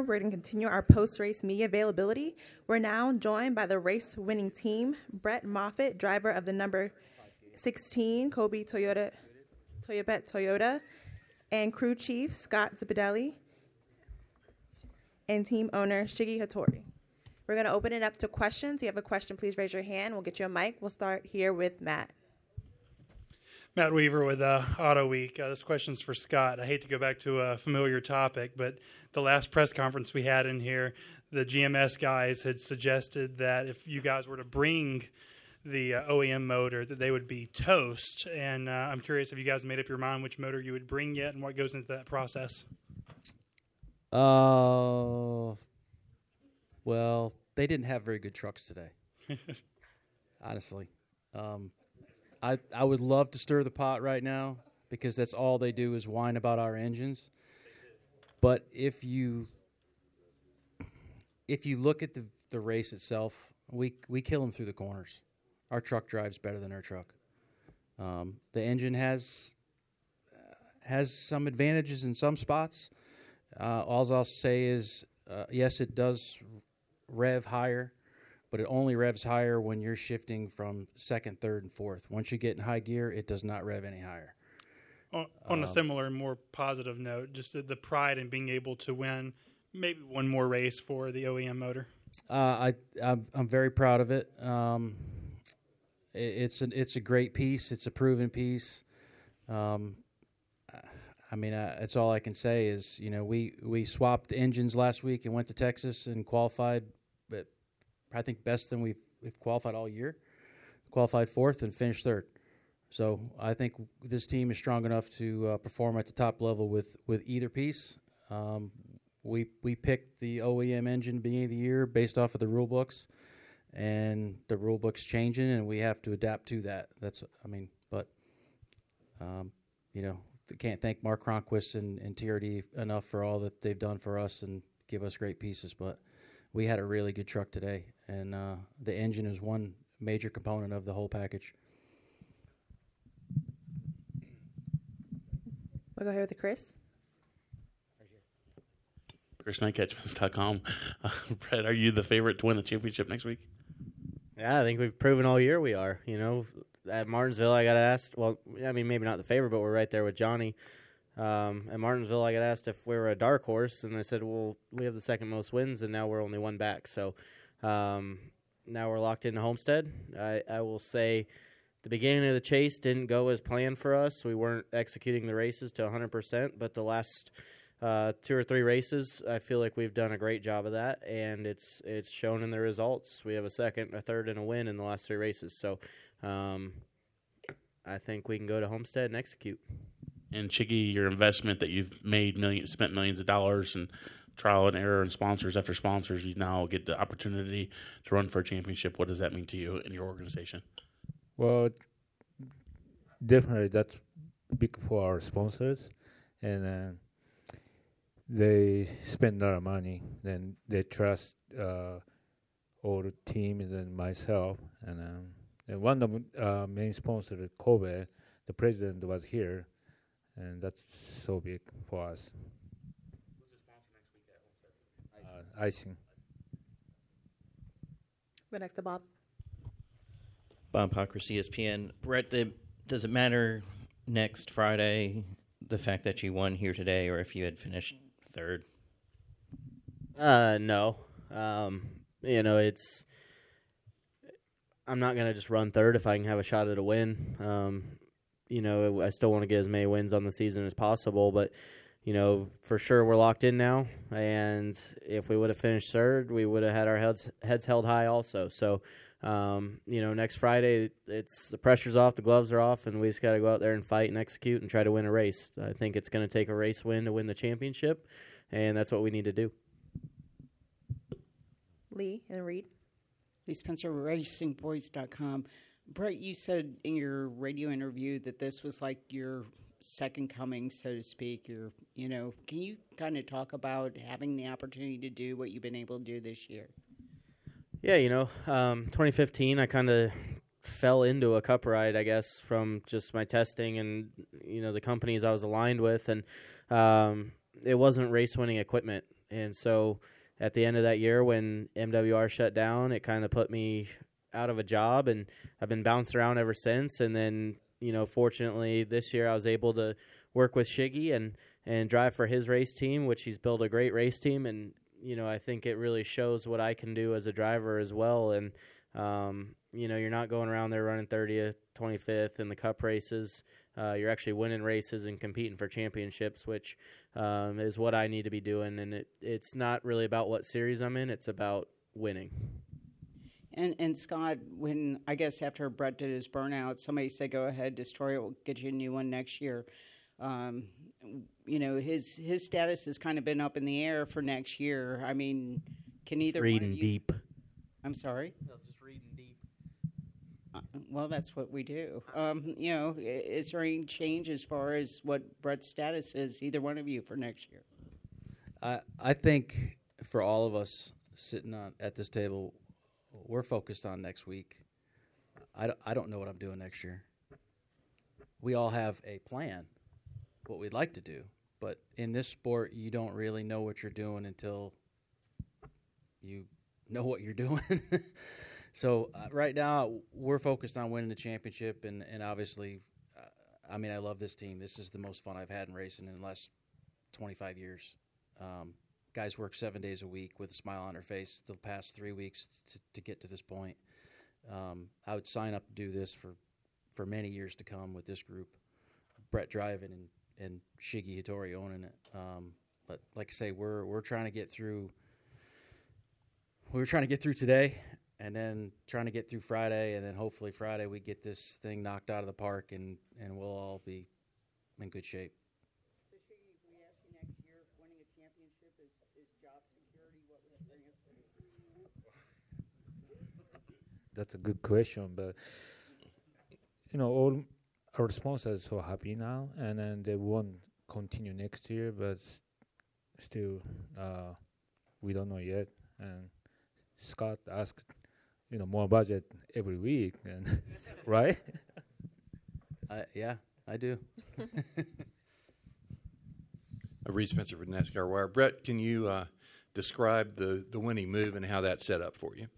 we're going to continue our post-race media availability. We're now joined by the race-winning team, Brett Moffitt, driver of the number 16 Kobe Toyota, and crew chief Scott Zipadelli, and team owner Shiggy Hattori. We're going to open it up to questions. If you have a question, please raise your hand. We'll get you a mic. We'll start here with Matt. Matt Weaver with Auto Week. This question's for Scott. I hate to go back to a familiar topic, but the last press conference we had in here, the GMS guys had suggested that if you guys were to bring the OEM motor, that they would be toast. And I'm curious if you guys made up your mind which motor you would bring yet and what goes into that process. Well, they didn't have very good trucks today, honestly. I would love to stir the pot right now because that's all they do is whine about our engines. But if you look at the race itself, we kill them through the corners. Our truck drives better than our truck. The engine has some advantages in some spots. All I'll say is, yes, it does rev higher, but it only revs higher when you're shifting from second, third, and fourth. Once you get in high gear, it does not rev any higher. On a similar, more positive note, just the pride in being able to win maybe one more race for the OEM motor. I'm very proud of it. It's a great piece. It's a proven piece. That's all I can say is, we swapped engines last week and went to Texas and qualified, but I think best than we've qualified all year. Qualified fourth and finished third. So I think this team is strong enough to perform at the top level with either piece. We picked the OEM engine beginning of the year based off of the rule books, and the rule book's changing, and we have to adapt to that. Can't thank Mark Cronquist and TRD enough for all that they've done for us and give us great pieces. But we had a really good truck today, and the engine is one major component of the whole package. We'll go here with Chris. ChrisKnightCatchments.com. Brett, are you the favorite to win the championship next week? Yeah, I think we've proven all year we are. At Martinsville, I got asked, maybe not the favorite, but we're right there with Johnny. At Martinsville, I got asked if we were a dark horse, and I said, well, we have the second most wins, and now we're only one back. So now we're locked into Homestead. I will say the beginning of the chase didn't go as planned for us. We weren't executing the races to 100%, but the last 2 or 3 races, I feel like we've done a great job of that, and it's shown in the results. We have a second, a third, and a win in the last 3 races. So I think we can go to Homestead and execute. And Shiggy, your investment that you've spent millions of dollars and trial and error and sponsors after sponsors, you now get the opportunity to run for a championship. What does that mean to you and your organization? Well, definitely that's big for our sponsors, and they spend a lot of money. Then they trust all the teams and myself. And one of the main sponsors, Kobe, the president was here, and that's so big for us. What's the sponsor next week at Homestead? Icing. Go next to Bob. Bob Pockris, ESPN. Brett, does it matter next Friday the fact that you won here today, or if you had finished third? No. It's. I'm not gonna just run third if I can have a shot at a win. I still want to get as many wins on the season as possible, but for sure we're locked in now. And if we would have finished third, we would have had our heads held high also. So. Next Friday, it's the pressure's off, the gloves are off, and we just got to go out there and fight and execute and try to win a race. I think it's going to take a race win to win the championship, and that's what we need to do. Lee and Reed. Lee Spencer, RacingVoice.com. Brett, you said in your radio interview that this was like your second coming, so to speak. Can you kind of talk about having the opportunity to do what you've been able to do this year? Yeah, 2015, I kind of fell into a cup ride, I guess, from just my testing and, the companies I was aligned with. And it wasn't race-winning equipment. And so at the end of that year when MWR shut down, it kind of put me out of a job, and I've been bouncing around ever since. And then, fortunately this year I was able to work with Shiggy and drive for his race team, which he's built a great race team. And, I think it really shows what I can do as a driver as well. And, you're not going around there running 30th, 25th in the cup races. You're actually winning races and competing for championships, which is what I need to be doing. And it's not really about what series I'm in. It's about winning. And Scott, when I guess after Brett did his burnout, somebody said, go ahead, destroy it, we'll get you a new one next year. His status has kind of been up in the air for next year. I mean, can either reading one of you, deep. I'm sorry? I was just reading deep. Well, that's what we do. Is there any change as far as what Brett's status is, either one of you, for next year? I think for all of us sitting at this table, we're focused on next week. I don't know what I'm doing next year. We all have a plan, what we'd like to do. But in this sport, you don't really know what you're doing until you know what you're doing. So right now, we're focused on winning the championship, and obviously, I love this team. This is the most fun I've had in racing in the last 25 years. Guys work 7 days a week with a smile on their face the past 3 weeks to get to this point. I would sign up to do this for many years to come with this group. Brett driving and Shiggy Hattori owning it. But like I say, we're trying to get through. We were trying to get through today, and then trying to get through Friday, and then hopefully Friday we get this thing knocked out of the park, and we'll all be in good shape. So, Shiggy, if we ask you next year if winning a championship is job security, what would your answer be? That's a good question, but all our sponsors are so happy now, and then they won't continue next year, but still, we don't know yet. And Scott asked, more budget every week, and right? Yeah, I do. Reed Spencer with NASCAR Wire. Brett, can you describe the winning move and how that set up for you?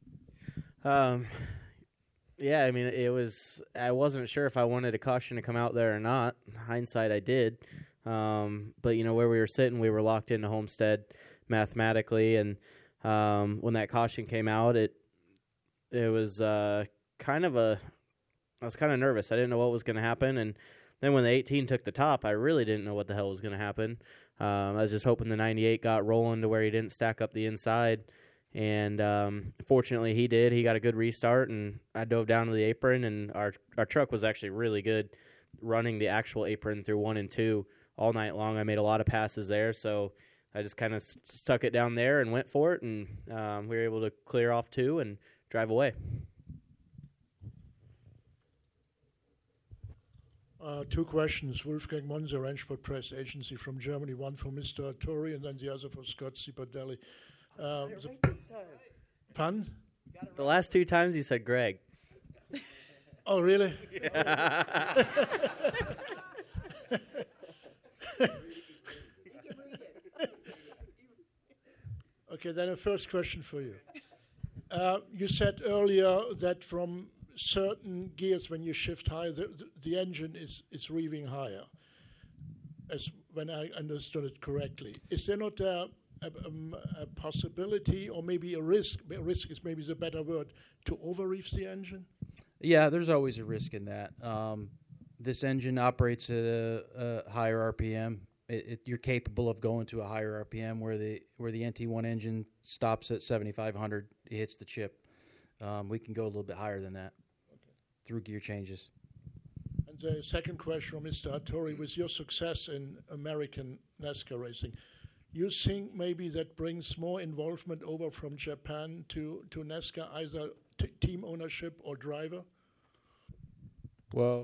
Yeah, it was. I wasn't sure if I wanted a caution to come out there or not. Hindsight, I did. But where we were sitting, we were locked into Homestead mathematically, and when that caution came out, it was kind of I was kind of nervous. I didn't know what was going to happen, and then when the 18 took the top, I really didn't know what the hell was going to happen. I was just hoping the 98 got rolling to where he didn't stack up the inside. And fortunately, he did. He got a good restart, and I dove down to the apron, and our truck was actually really good running the actual apron through 1 and 2 all night long. I made a lot of passes there, so I just kind of stuck it down there and went for it, and we were able to clear off 2 and drive away. 2 questions. Wolfgang Monzer, Rennsport Press Agency from Germany, one for Mr. Hattori and then the other for Scott Cipardelli. Pun? The last 2 times he said Greg. Oh, really? Okay, then a first question for you. You said earlier that from certain gears, when you shift higher, the engine is revving higher, as when I understood it correctly. Is there not a possibility, or maybe a risk is maybe the better word, to over-reef the engine? Yeah, there's always a risk in that. This engine operates at a higher RPM. You're capable of going to a higher RPM where the NT1 engine stops at 7,500. It hits the chip. We can go a little bit higher than that through gear changes. And the second question from Mr. Hattori, with your success in American NASCAR racing, you think maybe that brings more involvement over from Japan to NASCAR, either team ownership or driver? Well,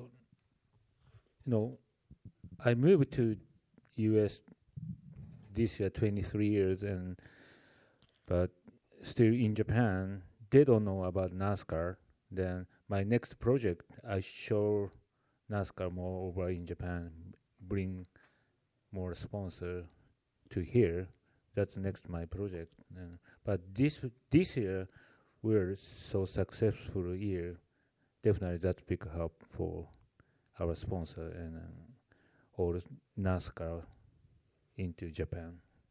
I moved to U.S. this year, 23 years, but still in Japan, they don't know about NASCAR. Then my next project, I show NASCAR more over in Japan, bring more sponsor to here. that's next my project. But this year, we're so successful year. Definitely, that's big help for our sponsor and all NASCAR into Japan.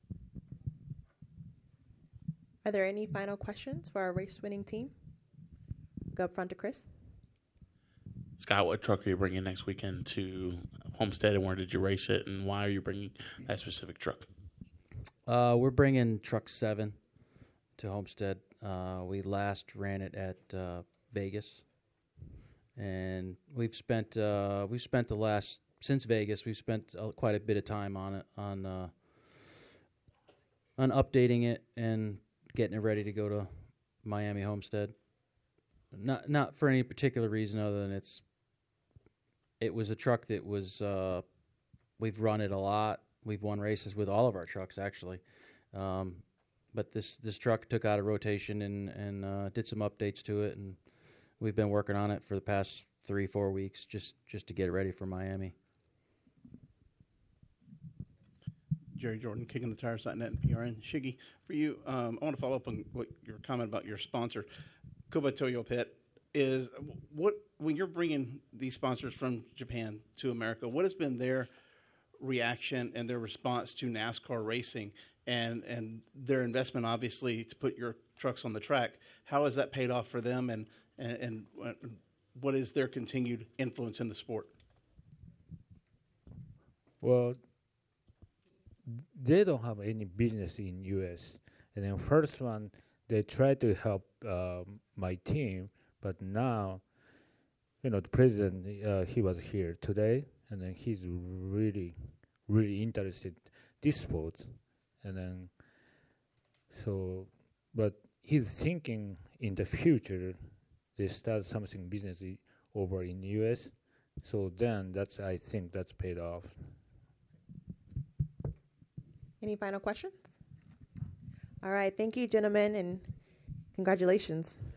Are there any final questions for our race-winning team? Go up front to Chris. Scott, what truck are you bringing next weekend to Homestead, and where did you race it, and why are you bringing that specific truck? We're bringing Truck 7 to Homestead. We last ran it at Vegas, and we've spent the last since Vegas. We've spent quite a bit of time on it, on updating it and getting it ready to go to Miami Homestead. Not for any particular reason other than it was a truck that was we've run it a lot. We've won races with all of our trucks actually, but this truck took out of rotation and did some updates to it, and we've been working on it for the past 3-4 weeks just to get it ready for Miami. Jerry Jordan, Kicking the Tires.net and PRN. Shiggy, for you, I want to follow up on what your comment about your sponsor, Koba Toyo Pit. Is what when you're bringing these sponsors from Japan to America, what has been their reaction and their response to NASCAR racing and their investment, obviously, to put your trucks on the track? How has that paid off for them, and what is their continued influence in the sport? Well, they don't have any business in U.S. And then first one, they try to help my team, but now, the president, he was here today, and then he's really, really interested this sport. And then, but he's thinking in the future, they start something business over in the U.S. So then I think that's paid off. Any final questions? All right. Thank you, gentlemen, and congratulations.